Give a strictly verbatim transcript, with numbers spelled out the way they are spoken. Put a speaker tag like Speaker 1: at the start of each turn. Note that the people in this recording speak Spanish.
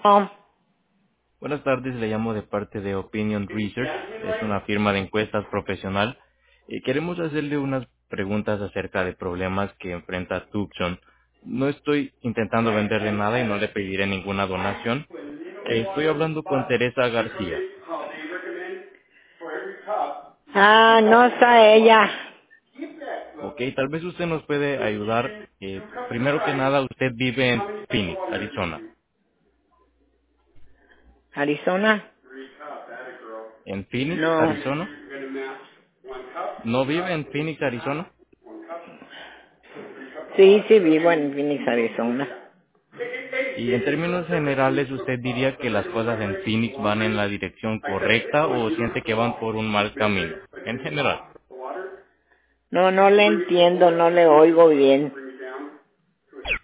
Speaker 1: Oh,
Speaker 2: Buenas tardes, le llamo de parte de Opinion Research, es una firma de encuestas profesional. Y queremos hacerle unas preguntas acerca de problemas que enfrenta Tucson. No estoy intentando venderle nada y no le pediré ninguna donación. Eh, Estoy hablando con Teresa García.
Speaker 1: ah, no está ella.
Speaker 2: Ok, tal vez usted nos puede ayudar. Eh, primero que nada, usted vive en Phoenix, Arizona.
Speaker 1: ¿Arizona?
Speaker 2: ¿En Phoenix,
Speaker 1: No.
Speaker 2: Arizona? ¿No vive en Phoenix, Arizona?
Speaker 1: Sí, sí, vivo en Phoenix, Arizona.
Speaker 2: Y en términos generales, ¿usted diría que las cosas en Phoenix van en la dirección correcta o siente que van por un mal camino? En general.
Speaker 1: No, no le entiendo, no le oigo bien.